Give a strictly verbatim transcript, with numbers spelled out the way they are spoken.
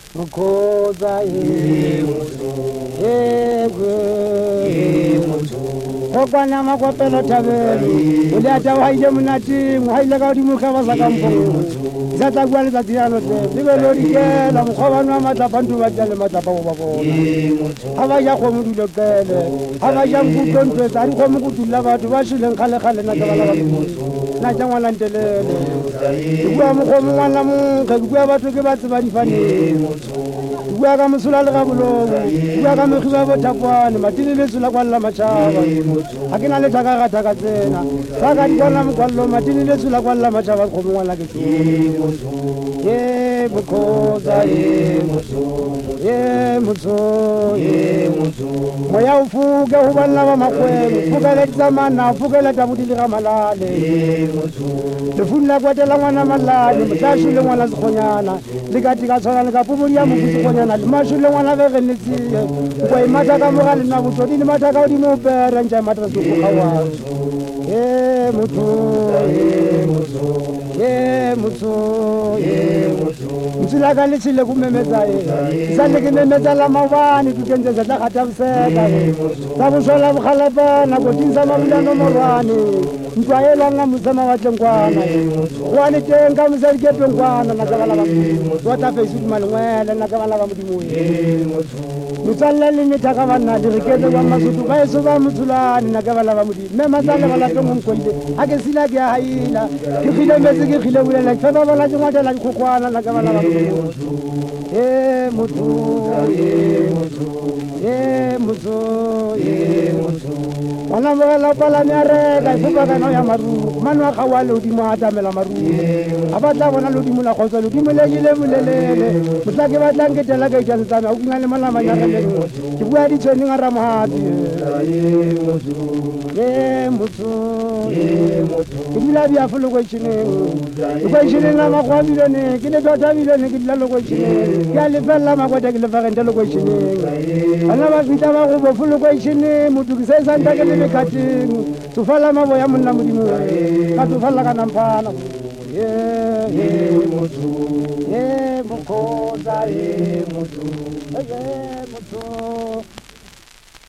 mukhoza ye kokwana makwapelo thabeli o le ata wa ile monati mo ha ile ka di mokga ba sa ka mpo za tla bua le tsa diano tle le be lo dikela mokgobana wa matla bantu ba tla le matla ba ba bona ha ba ja go mo dilo kele ha ba ja mputo ntwe tsa di go mo kutula batho ba shileng khale khale na ka bala ba na ja ngwana ntelele bua mo go mo ngwana mo ga bua batho ke ba tseba di fane bua ka mosula le ga bolo bua ka megiba bo thapwane matile le tsula kwa la machaba ha ke na le thaka ga thaka tsena ba ka di bona mo kwallo matile le tsula kwa la machaba go mo ngwana ke ye mukhoza ye mutso ye mutso ye mutso moya ufuke ho bana ba makwelo fukela tsamana fukela tabuti le ga malale ye mutso le funla kwatela ngwana malale motlashu le ngwana sekgonyana le ka tika tshwana le ka pubodi ya mofutsi kgonyana le mashu le ngwana ge ge letsie go imata ka moga le na botsodi le mata ka di mo pere ntja matra se go gawa ye mutso ye mutso ye mutso ye mutso mtsila ka le tshile go memetsa e sa le ke memetsa la mabane ke kentse tsa gata bseka tsa bo sola bokhalapana go tinsa mabulano morwane ntwa e langa musama wa tlenkwana wa le teng ka musadi ke tlenkwana na ka bala ba wa ta fe su malwele na ka bala ba modimo e mutsalle le ne thaka bana di reketse ba masutu ba eso ba mutsulane na ka bala ba modimo me matsale bala teng mo koile ha ke sila ke haila ke file metse ke khile bulela ke ba bala ke ngwatela ke khokwana na ka bala ba modimo e mutsu e mutsu e mutsu e mutsu ona mo la pala nya re ka fupa ka no ya maru manu a khawa le di mo atamela maru a batla bona le di mo la khotsa le di mo le ile molelele motla ke batla ke tela ka itse tsana o kina le mala manya re ke bua di tsone ngara mohati e mutsu e mutsu e mutsu ke dila bia folo go tshine go tshine na ma kwa bilone ke le tota bilone ke dila lo go tshine ke le fella ma kwa ke le fa rente lo go tshine ana ba fita ba go folo go tshine mutu ke se santa ke le kating tsofala mabo ya monna modimo ka tsofala ka nampana ye ye mutsu ye mukhoza ye mutsu ye mutsu